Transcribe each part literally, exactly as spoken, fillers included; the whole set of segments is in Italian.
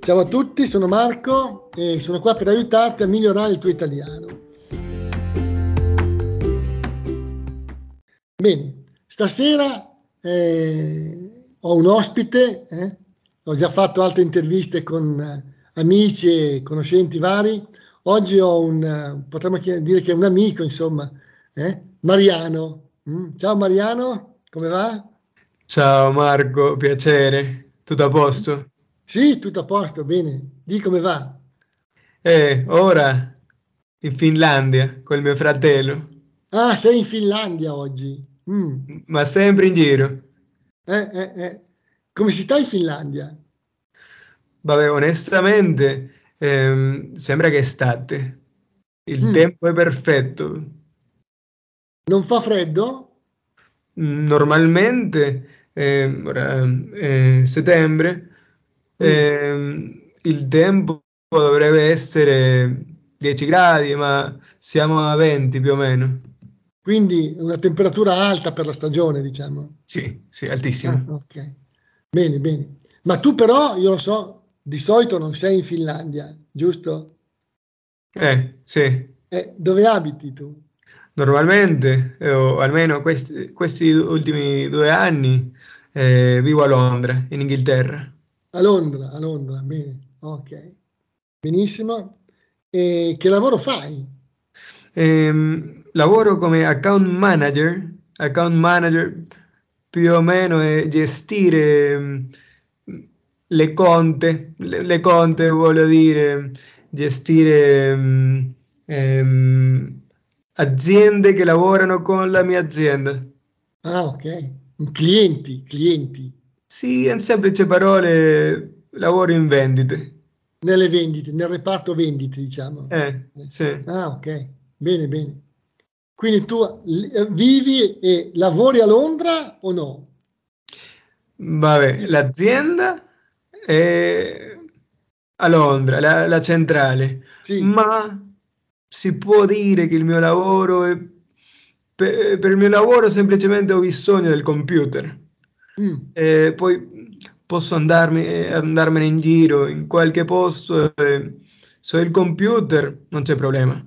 Ciao a tutti, sono Marco e sono qua per aiutarti a migliorare il tuo italiano. Bene, stasera eh, ho un ospite, eh? Ho già fatto altre interviste con eh, amici e conoscenti vari. Oggi ho un, eh, potremmo dire che è un amico, insomma, eh? Mariano. Mm? Ciao Mariano, come va? Ciao Marco, piacere. Tutto a posto? Sì, tutto a posto, bene. Di come va? Eh, ora in Finlandia col mio fratello, Ah, sei in Finlandia oggi. Mm. ma sempre in giro. Eh, eh, eh. Come si sta in Finlandia? Vabbè, onestamente, ehm, sembra che è estate. Il Mm. tempo è perfetto. Non fa freddo? Normalmente, ehm, ora è settembre, Mm. ehm, il tempo dovrebbe essere dieci gradi, ma siamo a venti più o meno. Quindi una temperatura alta per la stagione, diciamo. Sì, sì, Ah, altissimo. ok. Bene, bene. Ma tu però, io lo so, di solito non sei in Finlandia, giusto? Eh, sì. Eh, dove abiti tu? Normalmente, eh, o almeno questi, questi ultimi due anni, eh, vivo a Londra, in Inghilterra. A Londra, a Londra, bene. Ok. Benissimo. E che lavoro fai? Ehm, lavoro come account manager. Account manager più o meno è gestire ehm, le conte, le, le conte voglio dire, gestire ehm, ehm, aziende che lavorano con la mia azienda. Ah, ok. Clienti, clienti. Sì, in semplici parole, lavoro in vendite. Nelle vendite, nel reparto vendite, diciamo. Eh, Eh. sì. Ah, ok. Bene, bene. Quindi tu eh, vivi e lavori a Londra o no? Vabbè, l'azienda è a Londra, la, la centrale, Sì. ma si può dire che il mio lavoro è... Per, per il mio lavoro semplicemente ho bisogno del computer. Mm. E poi posso andarmi, andarmene in giro in qualche posto e se ho il computer non c'è problema.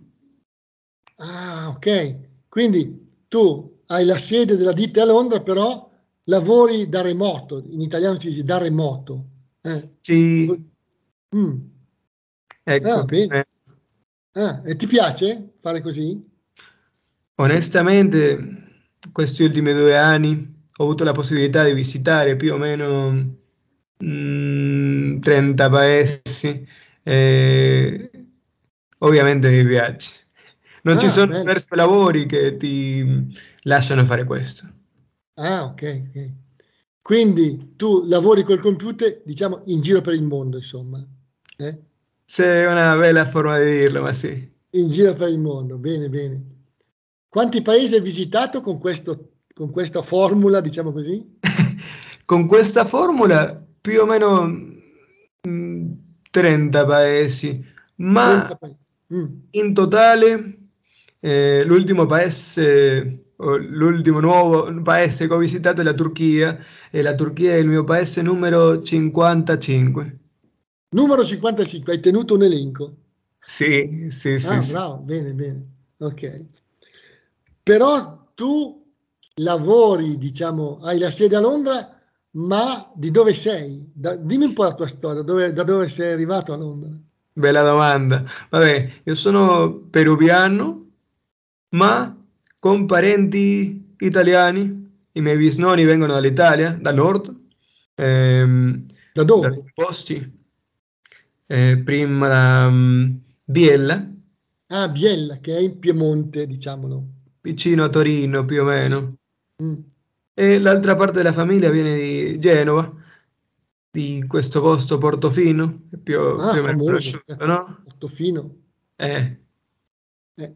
Ah, ok. Quindi tu hai la sede della ditta a Londra, però lavori da remoto. In italiano si dice da remoto. Eh. Sì, Mm. ecco, Ah, più o bene. meno. Ah, e ti piace fare così? Onestamente, questi ultimi due anni ho avuto la possibilità di visitare più o meno mm, trenta paesi e ovviamente mi piace. Non ci Ah, sono bello. diversi lavori che ti lasciano fare questo. Ah, ok, ok. Quindi tu lavori col computer, diciamo, in giro per il mondo, insomma. Eh? C'è una bella forma di dirlo, ma sì. In giro per il mondo, bene, bene. Quanti paesi hai visitato con questo, con questa formula, diciamo così? Con questa formula più o meno mm, trenta paesi, ma trenta paesi. Mm. in totale eh, l'ultimo paese, o l'ultimo nuovo paese che ho visitato è la Turchia e la Turchia è il mio paese numero cinquantacinque. Numero cinquantacinque, hai tenuto un elenco. Sì, sì, sì, Ah, sì. bravo, bene, bene. Ok. Però tu lavori, diciamo, hai la sede a Londra, ma di dove sei? Da- dimmi un po' la tua storia, dove- da dove sei arrivato a Londra? Bella domanda. Vabbè, io sono peruviano, ma con parenti italiani. I miei bisnonni vengono dall'Italia, dal nord, ehm, Da da dove? due posti. Eh, prima da mm, Biella, Ah, Biella, che è in Piemonte, diciamolo. vicino a Torino più o Sì. meno. Mm. E l'altra parte della famiglia viene di Genova, di questo posto Portofino, che più, Ah, più o meno famoso, conosciuto, certo, no? Portofino. Eh. Eh.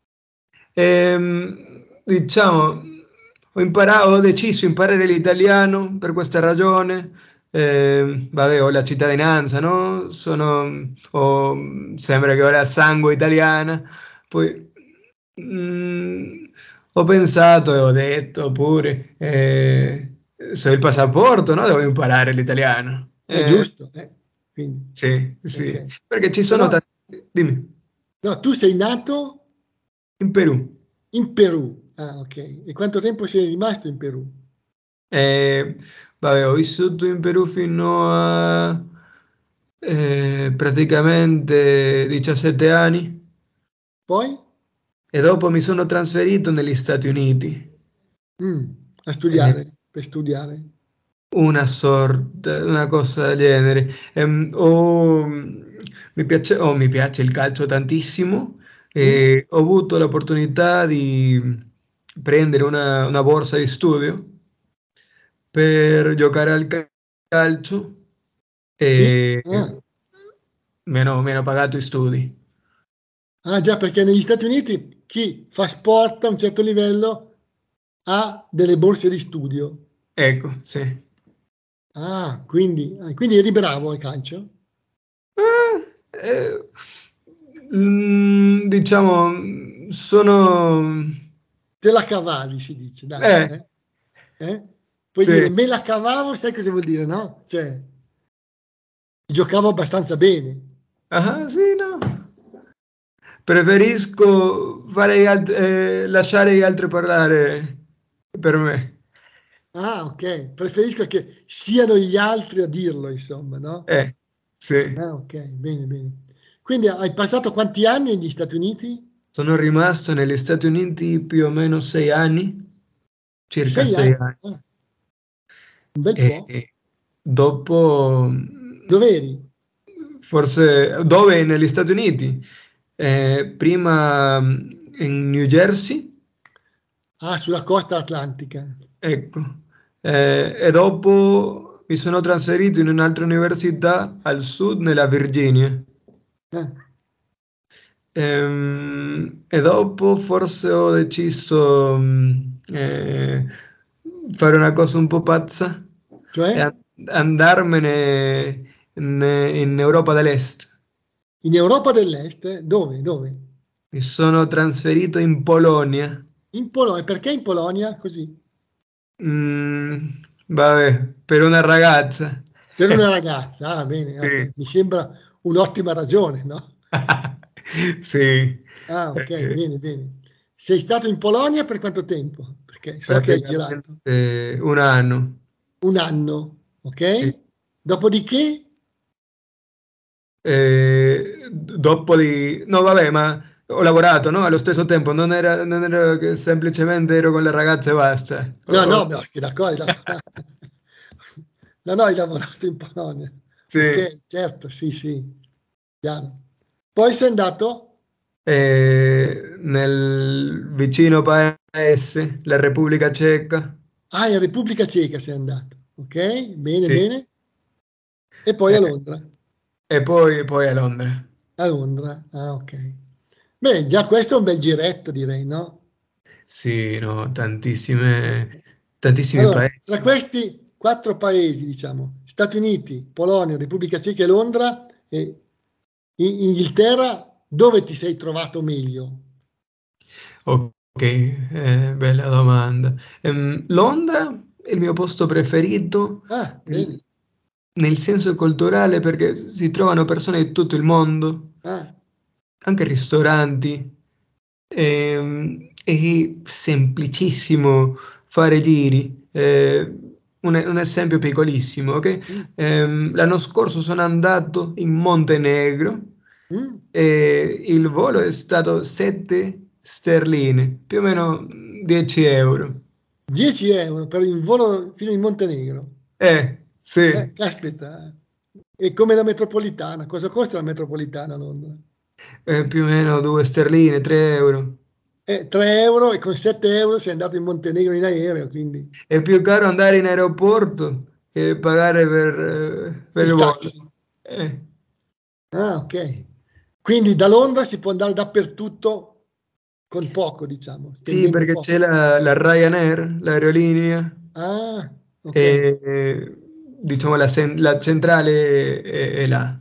Ehm, diciamo, ho imparato, ho deciso di imparare l'italiano per questa ragione. Ehm, vabbè, ho la cittadinanza, no? Sono, ho- sembra che ho la sangue italiana. Poi mm, ho pensato e ho detto pure, eh, se ho il passaporto, no? Devo imparare l'italiano. È Eh, giusto, eh. quindi. Sì, sì, Ok. perché ci sono Però, tanti... Dimmi, no, tu sei nato in Perù. in Perù. Ah, ok. E quanto tempo sei rimasto in Perù? Eh, vabbè, ho vissuto in Perù fino a eh, praticamente diciassette anni Poi? e dopo mi sono trasferito negli Stati Uniti. Mm, a Eh, studiare, per studiare. una sorta, una cosa del genere. Ehm, ho- mi piace, oh, mi piace il calcio tantissimo Mm? e ho avuto l'opportunità di prendere una, una borsa di studio per giocare al ca- calcio Sì? e Ah. mi hanno, mi hanno pagato i studi. Ah, già, perché negli Stati Uniti chi fa sport a un certo livello ha delle borse di studio. Ecco, sì. Ah, quindi, ah, quindi eri bravo al calcio? Ah, eh, mm, diciamo, sono... Te la cavavi, si dice, dai. Eh, Eh? Eh? Puoi dire sì. me la cavavo, sai cosa vuol dire, no? Cioè, giocavo abbastanza bene. Ah, sì, no. Preferisco fare gli alt- eh, lasciare gli altri parlare per me. Ah, ok. Preferisco che siano gli altri a dirlo, insomma, no? Eh, sì. Ah, ok, bene, bene. Quindi hai passato quanti anni negli Stati Uniti? Sono rimasto negli Stati Uniti più o meno sei anni, circa Sei sei anni? anni. Ah, un bel E po'. e dopo, Dov'eri? forse, dove? Negli Stati Uniti. Eh, prima in New Jersey, Ah, sulla costa atlantica. ecco. Eh, e dopo mi sono trasferito in un'altra università al sud, nella Virginia. Ah, Ehm, e dopo forse ho deciso mh, eh, fare una cosa un po' pazza e cioè? a- andarmene in, in Europa dell'Est. In Europa dell'Est? Dove? Dove? Mi sono trasferito in Polonia. In Polonia. Perché in Polonia? Così. Mm, vabbè, per una ragazza. Per una ragazza. Ah, bene, ok. Sì. Mi sembra un'ottima ragione, no? Sì. Ah, ok, Eh, bene, bene. Sei stato in Polonia per quanto tempo? Perché so che hai girato. praticamente un anno. Un anno, Sì. ok? Dopodiché, Eh, dopo di... No, vabbè, ma ho lavorato, no? Allo stesso tempo, non era, non era che semplicemente ero con le ragazze e basta. no, Oh, no, beh, d'accordo, hai lavorato. No, no, hai lavorato in Polonia. sì. Ok, certo, sì, sì, chiaro. Poi sei andato? Eh, nel vicino paese, la Repubblica Ceca. Ah, in Repubblica Ceca sei andato. Ok, bene, Sì. bene. E poi a Eh, Londra. e poi, poi a Londra. A Londra, ah, ok. Beh, già questo è un bel giretto, direi, no? Sì, no, tantissime, tantissimi Allora, tra paesi. questi quattro paesi, diciamo, Stati Uniti, Polonia, Repubblica Ceca e Londra, e in- Inghilterra, dove ti sei trovato meglio? Ok, eh, bella domanda. Ehm, Londra è il mio posto preferito, Ah, bene. nel, nel senso culturale, perché si trovano persone di tutto il mondo, Ah, anche ristoranti. Ehm, è semplicissimo fare giri. Eh, un, un esempio piccolissimo, ok? mm, Ehm, l'anno scorso sono andato in Montenegro mm. e il volo è stato sette sterline, più o meno dieci euro. dieci euro per il volo fino in Montenegro. Eh, Eh, sì, caspita. E come la metropolitana? Cosa costa la metropolitana a Londra? eh, più o meno due sterline, tre euro. Eh, tre euro e con sette euro sei andato in Montenegro in aereo, quindi È più caro andare in aeroporto che pagare per, eh, per il il volo. taxi. Eh, Ah, ok. Quindi da Londra si può andare dappertutto con poco, diciamo, sì, spendendo perché c'è poco. la, la Ryanair, l'aerolínea, Ah, ok. e eh, diciamo la, cen- la centrale è, è là.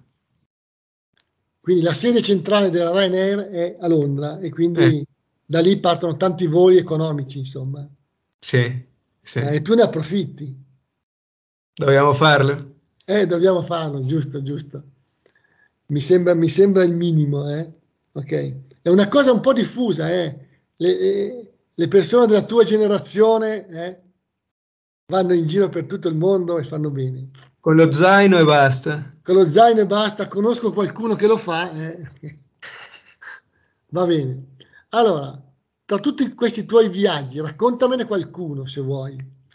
Quindi la sede centrale della Ryanair è a Londra e Eh, quindi da lì partono tanti voli economici, insomma. sì, sì, Eh, e tu ne approfitti. dobbiamo farlo. Eh, dobbiamo farlo, giusto, giusto. Mi sembra, mi sembra il minimo, eh? Ok. È una cosa un po' diffusa, eh? Le, eh, le persone della tua generazione, eh, vanno in giro per tutto il mondo e fanno bene. Con lo zaino e basta. Con lo zaino e basta, conosco qualcuno che lo fa, eh. Va bene. Allora, tra tutti questi tuoi viaggi, raccontamene qualcuno se vuoi.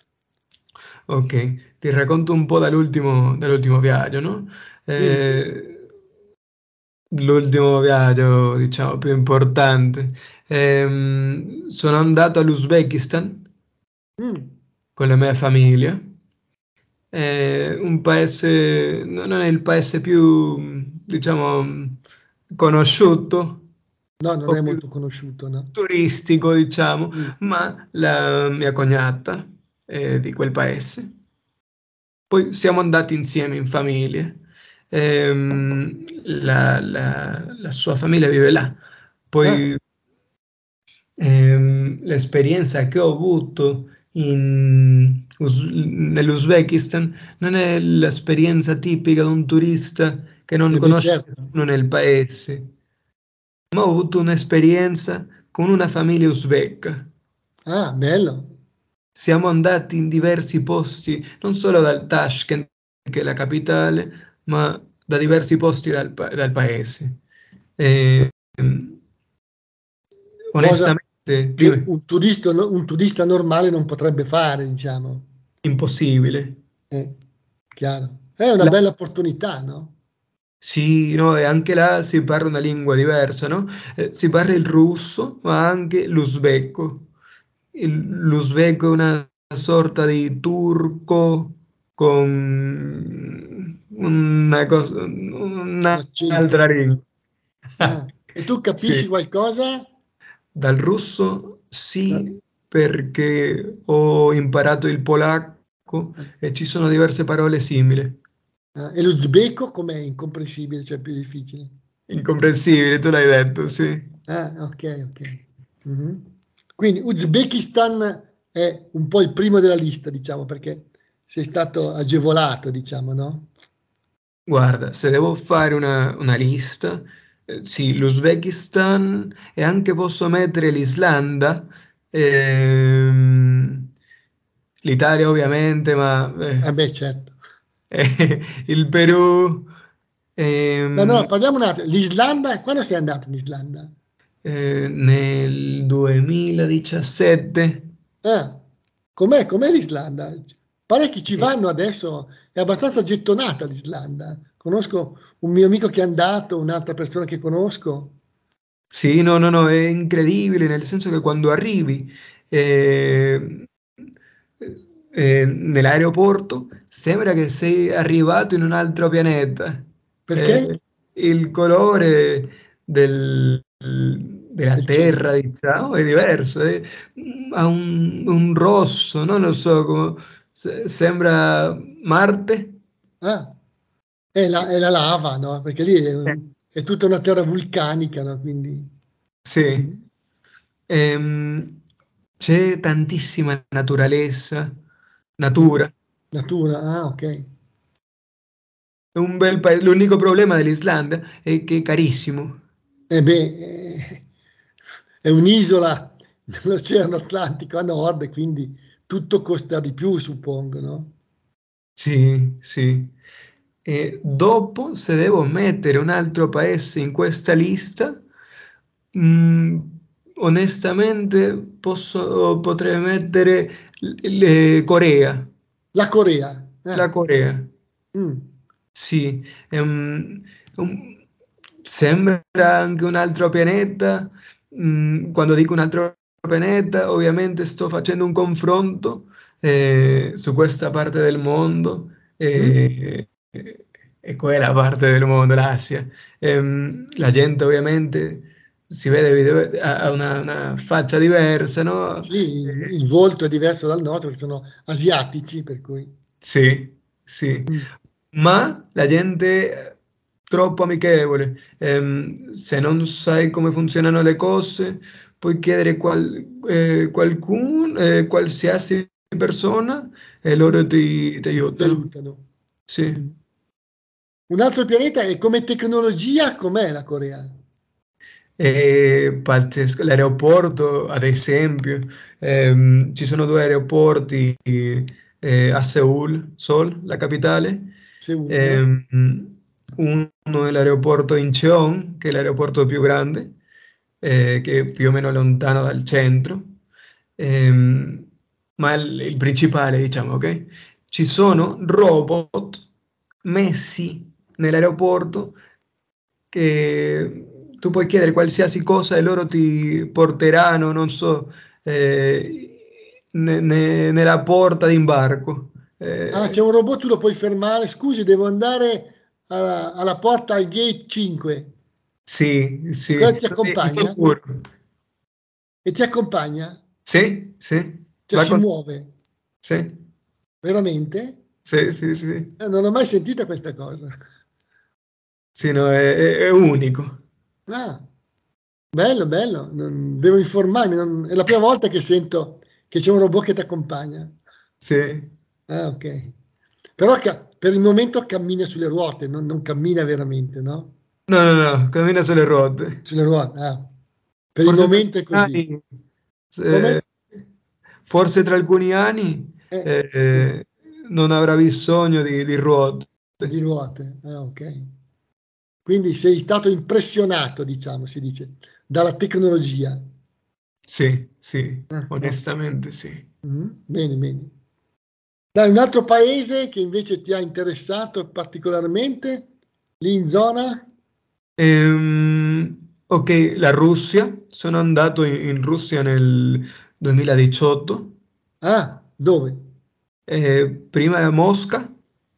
Ok, ti racconto un po' dall'ultimo dall'ultimo viaggio, no? Dimmi. Eh, L'ultimo viaggio, diciamo, più importante. Ehm, sono andato all'Uzbekistan Mm, con la mia famiglia. È un paese, non è il paese più, diciamo, conosciuto no, non o è più molto conosciuto, no? turistico, diciamo, Mm. ma la mia cognata è di quel paese. Poi siamo andati insieme in famiglia. Ehm, la, la- la sua famiglia vive là. Ah, Poi ehm, l'esperienza che ho avuto in Us- nell'Uzbekistan non è l'esperienza tipica di un turista che non eh beh, conosce certo. nessuno nel paese, ma ho avuto un'esperienza con una famiglia uzbeka. Ah, bello. Siamo andati in diversi posti, non solo dal Tashkent, che è la capitale, ma da diversi posti dal, pa- dal paese. E, ehm, Cosa onestamente, che dime, un turista, no- un turista normale non potrebbe fare, diciamo. impossibile. Eh, chiaro. È una Là- bella opportunità, no? sì, no, e anche là si parla una lingua diversa, no? Eh, si parla il russo, ma anche l'uzbeko. Il- L'uzbeko è una sorta di turco con una cosa, L'accento. un'altra lingua. Ah, e tu Sì, capisci qualcosa? dal russo Eh, sì, perché ho imparato il polacco eh, e ci sono diverse parole simili. eh. E l'uzbeko com'è? Incomprensibile, cioè più difficile. Incomprensibile, tu l'hai detto, sì. Ah, ok, ok. Mhm. Quindi Uzbekistan è un po' il primo della lista, diciamo, perché sei stato agevolato, diciamo, no? Guarda, se devo fare una, una lista, eh, sì, l'Uzbekistan e anche posso mettere l'Islanda, ehm, l'Italia ovviamente, ma Eh eh, beh, certo. eh, il Perù, No, no, ehm, parliamo un attimo. L'Islanda, quando sei andato in Islanda? eh, nel duemiladiciassette. Ah, com'è, com'è l'Islanda? Parecchi ci eh, vanno adesso, è abbastanza gettonata l'Islanda. Conosco un mio amico che è andato, un'altra persona che conosco. Sì, no, no, no, è incredibile nel senso che quando arrivi eh, eh, nell'aeroporto sembra che sei arrivato in un altro pianeta. Perché? Eh, il colore del- della Del cielo. terra, diciamo, è diverso, eh. Ha un, un rosso, non lo so, come- se- sembra Marte. Ah, è la, è la lava, no? Perché lì è, Eh, un- è tutta una terra vulcanica, no? Quindi Sì. mm, Ehm, c'è tantissima naturalezza, mm, natura. natura. Ah, ok. È un bel paese. L'unico problema dell'Islanda è che è carissimo. E beh, eh, è un'isola nell'Oceano Atlantico a nord, quindi tutto costa di più, suppongo, no? Sì, sì. E dopo, se devo mettere un altro paese in questa lista, mm, onestamente posso- potrei mettere l- le- Corea, La Corea. la Ah, Corea. mm, Sì, è un- un- sembra anche un altro pianeta. Mm, quando dico un altro pianeta, ovviamente sto facendo un confronto eh, su questa parte del mondo mm, eh, e quella parte del mondo, l'Asia. Ehm, la gente ovviamente si vede, video- ha ha una, una faccia diversa, no? sì, il, Eh, il volto è diverso dal nostro, perché sono asiatici, per cui... sì, sì. mm. Ma la gente è troppo amichevole. Ehm, se non sai come funzionano le cose, puoi chiedere qual, eh, qualcun, eh, qualsiasi persona e loro ti, ti Ti aiutano. aiutano. sì. Un altro pianeta, e come tecnologia com'è la Corea? E pazzesco, l'aeroporto, ad esempio, ehm, ci sono due aeroporti eh, a Seoul, Seoul, la capitale. Seul? Ehm, uno è l'aeroporto Incheon, che è l'aeroporto più grande, eh, che è più o meno lontano dal centro. Ehm, ma il, il principale, diciamo, ok? Ci sono robot messi nell'aeroporto che tu puoi chiedere qualsiasi cosa e loro ti porteranno, non so, eh, ne- ne- nella porta d'imbarco. Ah, c'è Eh, un robot, tu lo puoi fermare. Scusi, devo andare alla, alla porta al gate cinque. sì, E sì, cosa ti il accompagna? futuro. E ti accompagna? Sì, sì, Cioè va si con... muove, Sì, veramente? sì, sì, sì, Eh, non ho mai sentita questa cosa. sì, no, è, è- è unico. Ah, bello, bello. Non- devo informarmi. non- È la prima volta che sento che c'è un robot che ti accompagna. Sì. Ah, ok. Però ca- per il momento cammina sulle ruote, non, non cammina veramente, no? No, no, no, cammina sulle ruote. Sulle ruote, ah. Per il Forse tra momento è alcuni così. anni, Come? eh, forse tra alcuni anni Eh, eh, sì, eh, non avrà bisogno di, di ruote. di ruote. Ah, ok. Quindi sei stato impressionato, diciamo, si dice, dalla tecnologia. Sì, sì, Ah, ok. onestamente sì. Mhm. Bene, bene. Dai, un altro paese che invece ti ha interessato particolarmente, lì in zona? Ehm, ok, la Russia, sono andato in, in Russia nel duemiladiciotto, Ah, dove? eh, prima a Mosca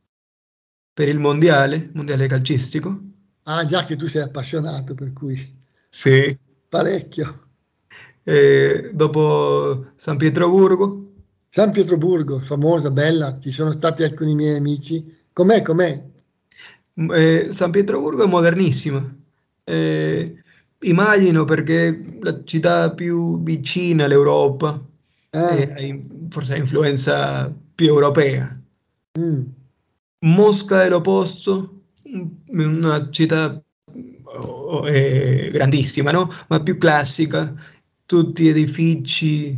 per il mondiale, mondiale calcistico. Ah, già che tu sei appassionato, per cui Sì. parecchio. Eh, dopo San Pietroburgo. San Pietroburgo, famosa, bella, ci sono stati alcuni miei amici. Com'è, com'è? Mm, eh, San Pietroburgo è modernissima. Eh, immagino perché è la città più vicina all'Europa, e Ah, ha- forse ha influenza più europea. mm. Mosca è l'opposto, mm, una città oh, eh, grandissima, no? Ma più classica, tutti edifici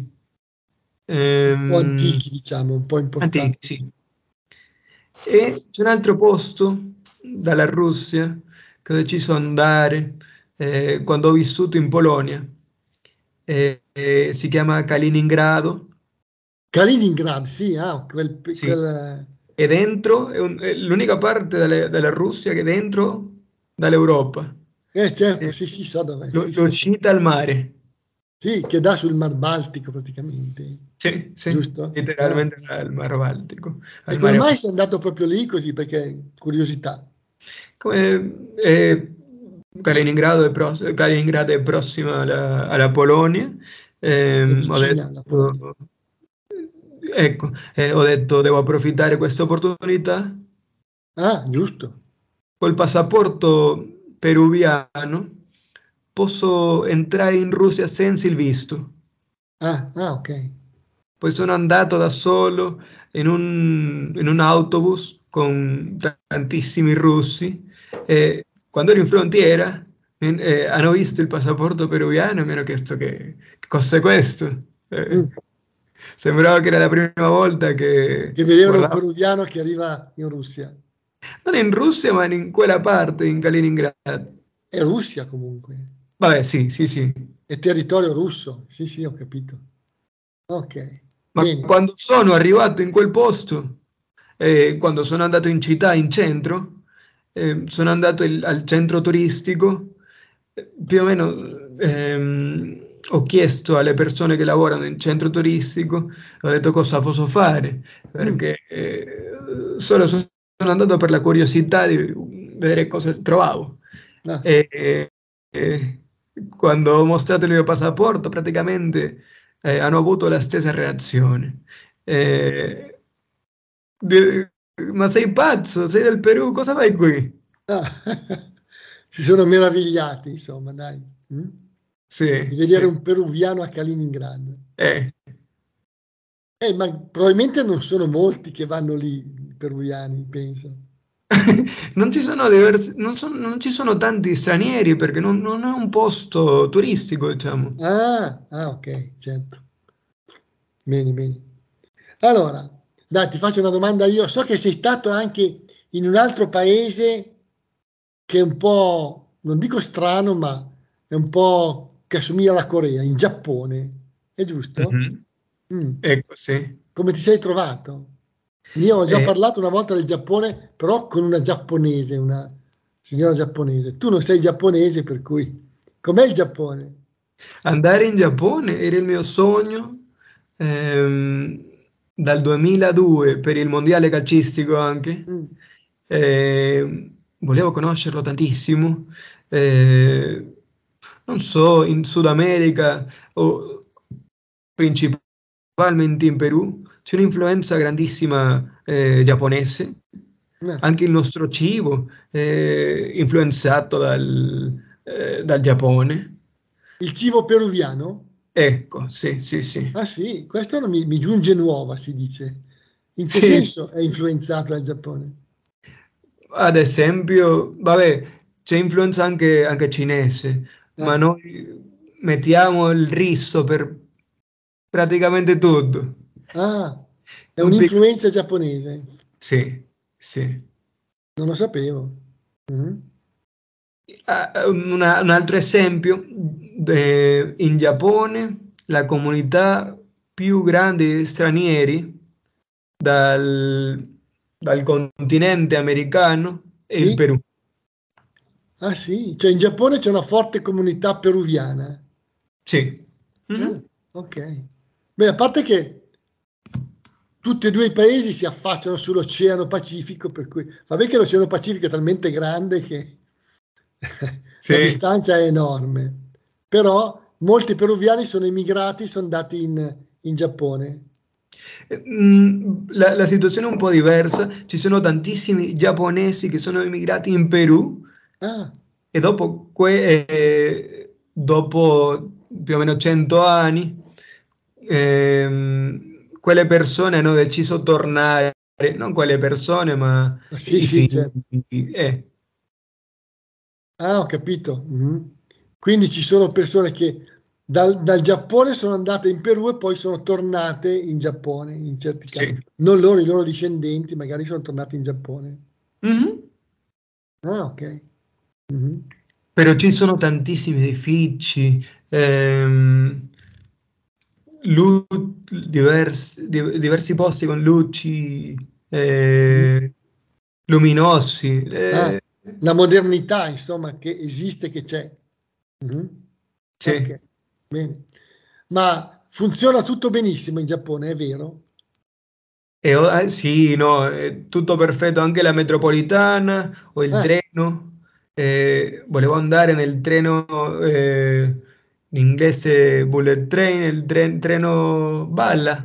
Un po' ehm, antichi, diciamo, un po' antichi, impostati. sì. E c'è un altro posto dalla Russia che ho deciso di andare eh, quando ho vissuto in Polonia. Eh, eh, si chiama Kaliningrado, Kaliningrad, sì, ah, quel, sì. quel, E dentro è, un- è l'unica parte delle- della Russia che è dentro dall'Europa. eh, certo, Eh, sì, sì, so dov'è, lo- sì, sì. l'uscita al mare. Sì, che dà sul Mar Baltico praticamente, Sì, sì, giusto? Ah. letteralmente al Mar Baltico, E al come mare. mai sei andato proprio lì così? Perché curiosità. Come, eh, Kaliningrado è, pros- Kaliningrado è prossima alla, alla Polonia. È Ehm, ho vicina alla Polonia. detto, ecco, eh, ho detto devo approfittare questa opportunità. Ah, giusto. Col passaporto peruviano posso entrare in Russia senza il visto. Ah, ah, ok. Poi sono andato da solo in un, in un autobus con tantissimi russi e quando ero in frontiera mi- eh, hanno visto il passaporto peruviano e mi hanno chiesto che, che cos'è questo. Eh, Mm. sembrava che era la prima volta che Che vedevano un guardavo, peruviano che arriva in Russia. non in Russia ma in quella parte, in Kaliningrad. È Russia comunque. Vabbè, sì, sì, sì. È territorio russo. Sì, sì, ho capito. Ok, Ma bene. quando sono arrivato in quel posto, eh, quando sono andato in città, in centro, eh, sono andato il- al centro turistico, eh, più o meno ehm, ho chiesto alle persone che lavorano in centro turistico, ho detto cosa posso fare, Mm. perché eh, solo so- sono andato per la curiosità di vedere cosa trovavo. Ah, E, e- e quando ho mostrato il mio passaporto, praticamente eh, hanno avuto la stessa reazione. Eh, di- ma sei pazzo? Sei del Perù? Cosa fai qui? ah. Si sono meravigliati, insomma, dai. Mm? Di Sì, vedere sì. un peruviano a Kaliningrad. Eh, Eh, ma probabilmente non sono molti che vanno lì. peruviani, penso. Non ci sono diversi, non, son- non ci sono tanti stranieri perché non, non è un posto turistico, diciamo. Ah, ah, ok, certo. Bene, bene. Allora, dai, ti faccio una domanda io. So che sei stato anche in un altro paese che è un po', non dico strano, ma è un po' che assomiglia alla Corea, in Giappone. È giusto? Mhm. Mm. Ecco, sì. Come ti sei trovato? Io ho già Eh, parlato una volta del Giappone, però con una giapponese, una signora giapponese. Tu non sei giapponese, per cui com'è il Giappone? andare in Giappone era il mio sogno ehm, dal duemiladue per il mondiale calcistico anche. Mm. Eh, volevo conoscerlo tantissimo. Eh, non so, in Sud America o principalmente in Perù c'è un'influenza grandissima eh, giapponese. Eh, Anche il nostro cibo è influenzato dal, eh, dal Giappone. Il cibo peruviano? Ecco, sì, sì, sì. Ah sì, questa non mi, mi giunge nuova, si dice. In che Sì, sì, senso è sì. influenzato dal Giappone? Ad esempio, vabbè, c'è influenza anche, anche cinese, ma Ah, noi mettiamo il riso per praticamente tutto. ah, è Un pic- un'influenza giapponese, Sì, sì. non lo sapevo. Mhm. Ah, una- un altro esempio, eh, in Giappone la comunità più grande di stranieri dal, dal continente americano è il Sì? Perù. Ah sì, cioè in Giappone c'è una forte comunità peruviana. Sì. Ah, Mhm. ok. Beh, a parte che tutti e due i paesi si affacciano sull'Oceano Pacifico, per cui vabbè che l'Oceano Pacifico è talmente grande che la Sì. distanza è enorme, però molti peruviani sono emigrati, sono andati in, in Giappone. Eh, mm, La, la situazione è un po' diversa. Ci sono tantissimi giapponesi che sono emigrati in Perù Ah, e dopo, que- eh, dopo più o meno cento anni, ehm, quelle persone hanno deciso di tornare, non quelle persone, ma sì, i sì, figli. certo. eh, Ah, ho capito. Mhm. Quindi ci sono persone che dal, dal Giappone sono andate in Perù e poi sono tornate in Giappone, in certi casi. sì. Non loro, i loro discendenti magari sono tornati in Giappone. Mhm. Ah, ok. Mhm. Però ci sono tantissimi edifici, ehm, lu- diversi, di- diversi posti con luci Mhm. eh, luminosi. Ah, eh, la modernità, insomma, che esiste, che c'è. Mhm. sì. Ok, bene. Ma funziona tutto benissimo in Giappone, è vero? E ho- eh, sì, no, è tutto perfetto, anche la metropolitana o il Ah, treno. Eh, volevo andare nel treno, eh, in inglese bullet train, il tren- treno balla,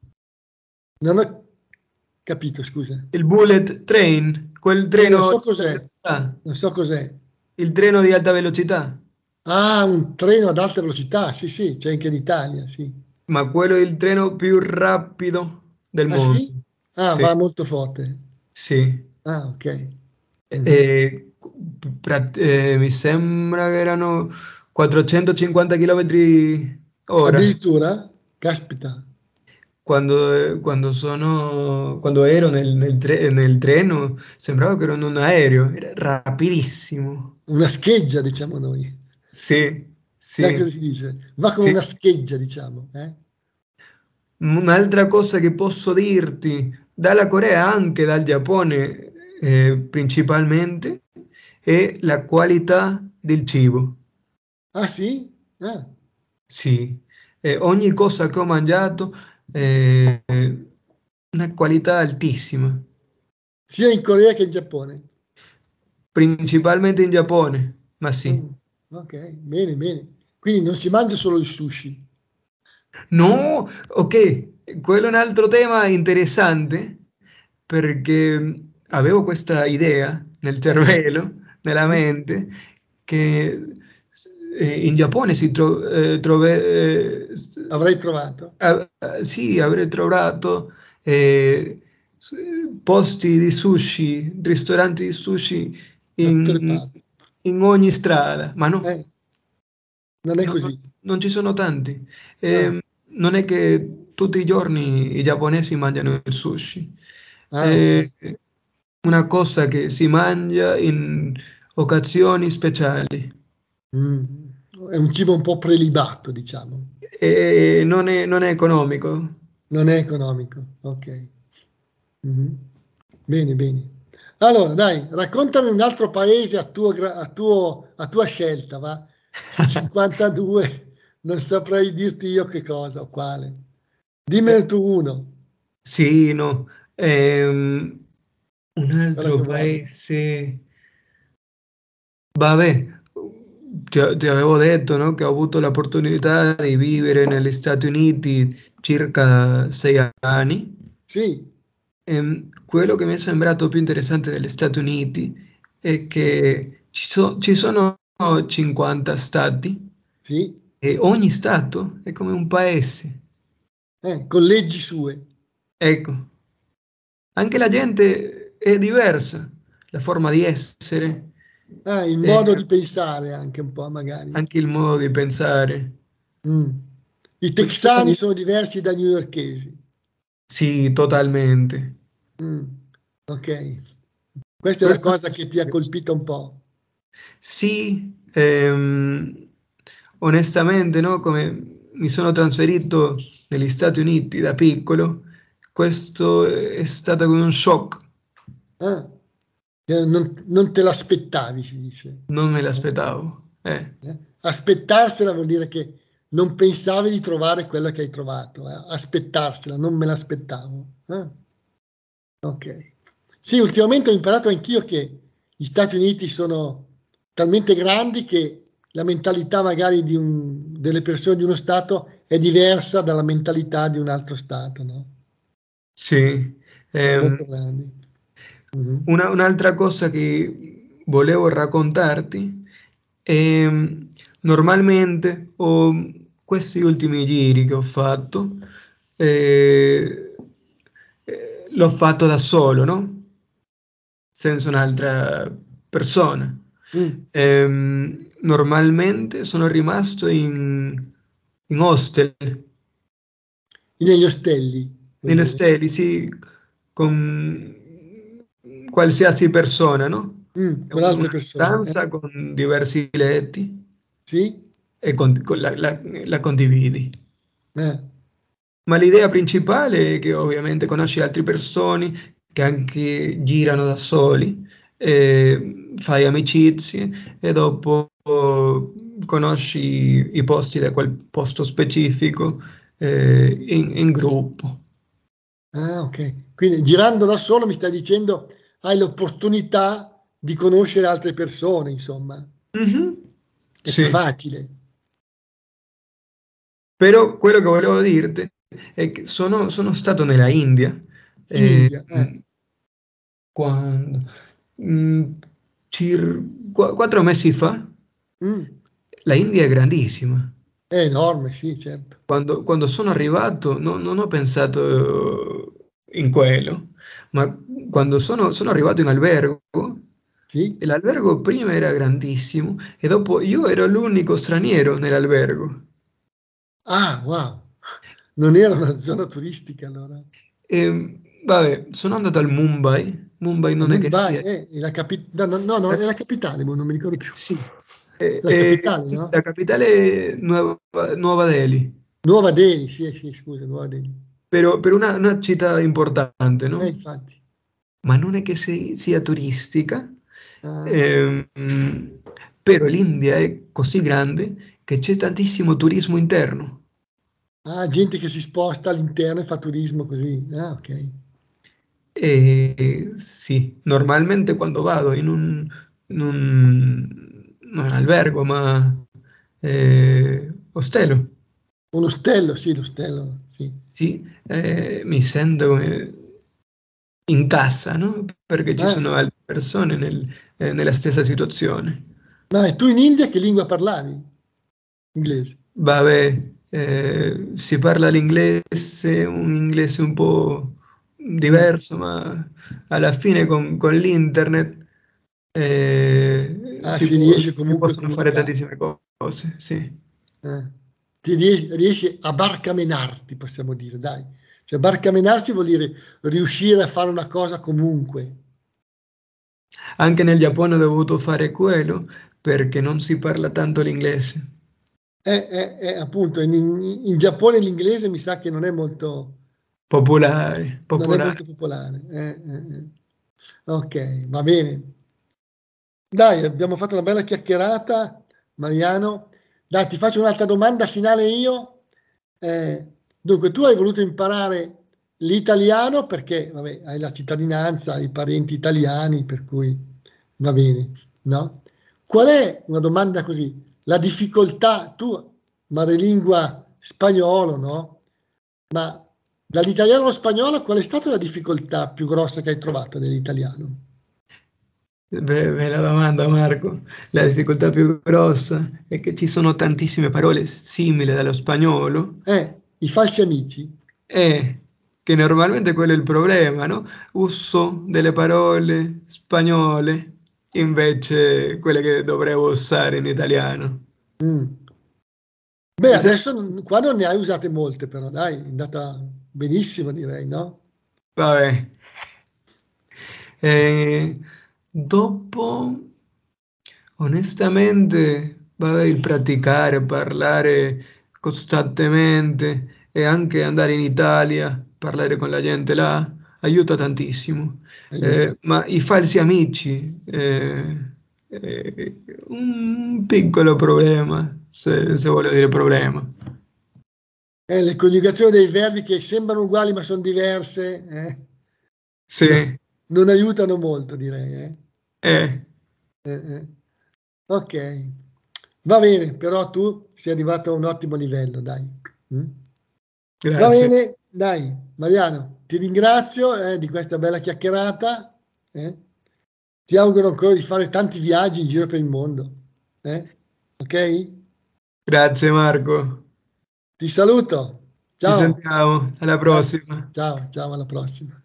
non ho capito, scusa. il bullet train, quel Eh, non treno so di alta cos'è. velocità, Non so cos'è. il treno di alta velocità, Ah, un treno ad alta velocità, sì, sì, c'è anche in Italia, sì. ma quello è il treno più rapido del Ah, mondo. sì? Ah, Sì, va molto forte. sì. Ah, ok. Mhm. E, pra- eh, mi sembra che erano quattrocentocinquanta chilometri ora. Addirittura? Caspita, Quando, quando sono, quando ero nel, nel tre- nel treno, sembrava che ero in un aereo, era rapidissimo. una scheggia, diciamo noi. Sì, Sai sì, cosa si dice? Va come sì. una scheggia, diciamo. Eh? Un'altra cosa che posso dirti, dalla Corea, anche dal Giappone, eh, principalmente, è la qualità del cibo. Ah, sì? Ah, Sì, eh, ogni cosa che ho mangiato è una qualità altissima, sia in Corea che in Giappone. principalmente in Giappone, ma sì. Mm, ok, bene, bene. Quindi non si mangia solo il sushi. No, ok, quello è un altro tema interessante perché avevo questa idea nel Eh, cervello, nella sì? mente, che eh, in Giappone si tro- eh, trove- eh, s- Avrei trovato. ah, ah, sì, avrei trovato eh, posti di sushi, ristoranti di sushi da tutte le in, parti. in ogni strada, ma no, Eh, non è no, no, così. non ci sono tanti. Ah, E non è che tutti i giorni i giapponesi mangiano il sushi. ah, ok. È una cosa che si mangia in occasioni speciali Mm. È un cibo un po' prelibato, diciamo. e non è, non è economico. Non è economico. Ok. Mhm. Bene, bene. Allora, dai, raccontami un altro paese a, tuo gra- a, tuo- a tua scelta, va? Su cinquantadue non saprei dirti io che cosa o quale. Eh, Dimmene tu uno, sì, no. Ehm, un quello altro che vuoi. paese. Vabbè, ti, ti avevo detto, no, che ho avuto l'opportunità di vivere negli Stati Uniti circa sei anni. Sì, Ehm, quello che mi è sembrato più interessante degli Stati Uniti è che ci, so- ci sono cinquanta stati sì, e ogni stato è come un paese. eh, con leggi sue. Ecco, anche la gente è diversa, la forma di essere, Ah, il eh, modo di pensare anche un po', magari. anche il modo di pensare. Mm. I Questo texani mi- sono diversi dai newyorkesi. Sì, totalmente. Mm. Ok, questa è la Questa è una cosa che ti cosa ha che- colpito un po'. Sì, ehm, onestamente, no, come mi sono trasferito negli Stati Uniti da piccolo, questo è stato come un shock, Ah, che non, non te l'aspettavi, si dice. non me Eh? l'aspettavo. Eh. Eh? Aspettarsela vuol dire che non pensavi di trovare quello che hai trovato. Eh? Aspettarsela, non me l'aspettavo. Ah, ok. Sì, ultimamente ho imparato anch'io che gli Stati Uniti sono talmente grandi che la mentalità magari di un- delle persone di uno Stato è diversa dalla mentalità di un altro Stato, no? Sì. Sono Ehm, molto grandi. Mhm. una- un'altra cosa che volevo raccontarti è normalmente ho questi ultimi giri che ho fatto, eh, eh, l'ho fatto da solo, no? Senza un'altra persona. Mm. Ehm, normalmente sono rimasto in, in hostel, Negli ostelli, vuol nelle dire. steli, sì, con qualsiasi persona, no? Mm, È con un- altre una persone. Eh? stanza con diversi letti Sì? e con- con la, la- la condividi. Eh. Ma l'idea principale è che ovviamente conosci altre persone che anche girano da soli, eh, fai amicizie e dopo conosci i posti da quel posto specifico, eh, in, in gruppo. Ah, ok. Quindi girando da solo mi stai dicendo hai l'opportunità di conoscere altre persone, insomma. Mhm. È più Sì, facile. però quello che volevo dirti è che sono, sono stato nella India, In eh, India, eh. quando, mm, cir- qu- quattro mesi fa. Mm. La India è grandissima. È enorme, sì, certo. Quando, quando sono arrivato no- non ho pensato in quello, ma quando sono, sono arrivato in albergo, Sì? e l'albergo prima era grandissimo e dopo io ero l'unico straniero nell'albergo. Ah, wow. Non era una zona turistica allora. E vabbè, sono andato al Mumbai. Mumbai A non è che Mumbai, sia. eh, è la capi- no, no, no, no, è la capitale, ma non mi ricordo più. Sì, e- È la e capitale, no? la capitale è Nuova, Nuova Delhi, Nuova Delhi, sì, sì, scusa, Nuova Delhi. però per una, una città importante, Eh, no? infatti. Ma non è che si- sia turistica, Ah, ehm, però l'India è così grande che c'è tantissimo turismo interno. ah, gente che si sposta all'interno e fa turismo così. Ah, ok. E sì, normalmente quando vado in un, in un- non albergo, ma eh, ostello, Un ostello, sì, l'ostello, sì. sì, eh, mi sento come in casa, no? Perché ci Ah, sono altre persone nel- eh, nella stessa situazione. ma e tu in India che lingua parlavi? Inglese. Vabbè, eh, si parla l'inglese, un inglese un po', diverso, ma alla fine con, con l'internet eh, Ah, si, si può- riesce si comunque a possono fare comunicare. tantissime cose, sì. Eh. Ti ries- riesci a barcamenarti, possiamo dire, dai. Cioè, barcamenarsi vuol dire riuscire a fare una cosa comunque. Anche nel Giappone ho dovuto fare quello perché non si parla tanto l'inglese. Eh, eh, eh, appunto, in, in- in Giappone l'inglese mi sa che non è molto, Popolare, non è popolare. molto popolare. Eh, eh, eh. Ok, va bene. Dai, abbiamo fatto una bella chiacchierata, Mariano. Dai, ti faccio un'altra domanda finale io. Eh, dunque, tu hai voluto imparare l'italiano perché, vabbè, hai la cittadinanza, hai parenti italiani, per cui va bene, no? Qual è, una domanda così, la difficoltà, tu madrelingua spagnolo, no? Ma dall'italiano allo spagnolo qual è stata la difficoltà più grossa che hai trovato nell'italiano? Be- Bella domanda, Marco. La difficoltà più grossa è che ci sono tantissime parole simili dallo spagnolo Eh, i falsi amici. e che normalmente quello è il problema, no? Uso delle parole spagnole invece quelle che dovrei usare in italiano. Mm. Beh, Se- adesso non- qua non ne hai usate molte, però dai, è andata benissimo, direi, no? Vabbè. E dopo, onestamente, vabbè, il praticare, parlare costantemente e anche andare in Italia, parlare con la gente là, aiuta tantissimo. Aiuta. Eh, ma i falsi amici, eh, è un piccolo problema, se, se voglio dire problema. Eh, le coniugazioni dei verbi che sembrano uguali ma sono diverse, eh, no, Sì, non aiutano molto, direi. Eh. eh, Eh, eh. Ok, va bene, però tu sei arrivato a un ottimo livello, dai. Mm? Va grazie. bene, dai, Mariano, ti ringrazio eh, di questa bella chiacchierata. eh. Ti auguro ancora di fare tanti viaggi in giro per il mondo. eh. Ok? Grazie Marco. Ti saluto. Ci Ciao. sentiamo, alla Grazie. prossima. Ciao, ciao, alla prossima.